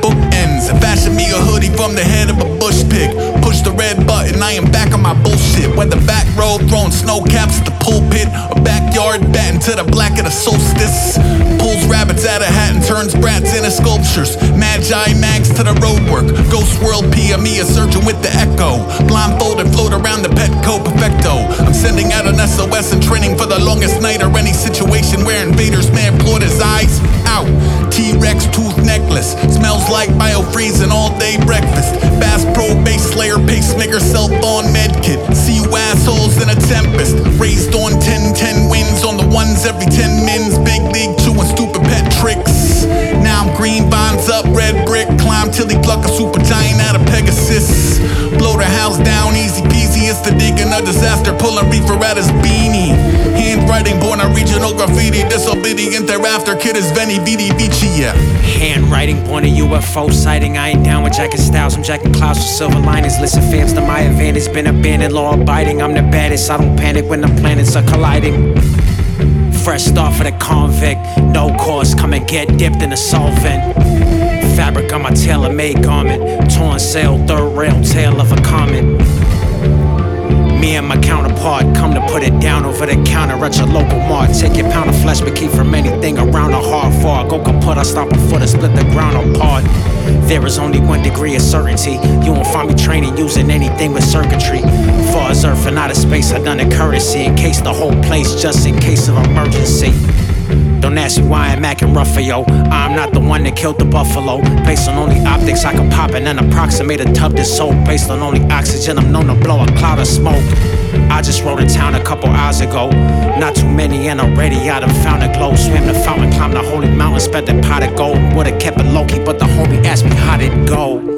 bookends and fashion me a hoodie from the head of a bush pig. Push the red button, I am back on my bullshit. Whether back row throwing snow caps at the pulpit, or backyard batting to the black of the solstice. Pulls rabbits out of hat and turns brats into sculptures. Magi mags to the roadwork. Ghost world PME, a surgeon with the echo. Blindfolded float around the Petco perfecto. I'm sending out an SOS and training for the longest night or any situation where invaders may employ his eyes out. T-Rex tooth necklace smells like biofreeze and all day breakfast. Bass Pro bass slayer pacemaker cell phone med kit. See you assholes in a tempest. Raised on 10-10 wins on the ones every 10 mins. Big league chewing stupid pet tricks. Now I'm green vines up, red brick. Climb till he pluck a super giant out of Pegasus. Blow the house down easy peasy. It's the digging a disaster, pulling reefer at his beanie. Handwriting born a regional graffiti. Disobedient thereafter, kid is Veni Vidi Vici, yeah. Handwriting born a UFO sighting. I ain't down with jacking styles, I'm jacking clouds with silver linings. Listen fams, to my advantage, been abandoned, law abiding. I'm the baddest, I don't panic when the planets are colliding. Fresh off of the convict, no course, come and get dipped in a solvent. Fabric on my tailor-made garment, torn sail, third rail, tail of a comet. Me and my counterpart come to put it down over the counter at your local mart. Take your pound of flesh, but keep from anything around a hard far. Go kaput, I stomp a foot and split the ground apart. There is only 1 degree of certainty. You won't find me training using anything with circuitry. Far as earth and outer space, I done a courtesy in case the whole place, just in case of emergency. Don't ask me why I'm acting rough for yo. I'm not the one that killed the buffalo. Based on only optics, I can pop and then approximate a tub that's sold. Based on only oxygen, I'm known to blow a cloud of smoke. I just rode in town a couple hours ago. Not too many and already I done found a glow. Swam the fountain, climbed the holy mountain, spent the pot of gold. Would've kept it low-key, but the homie asked me how'd it go.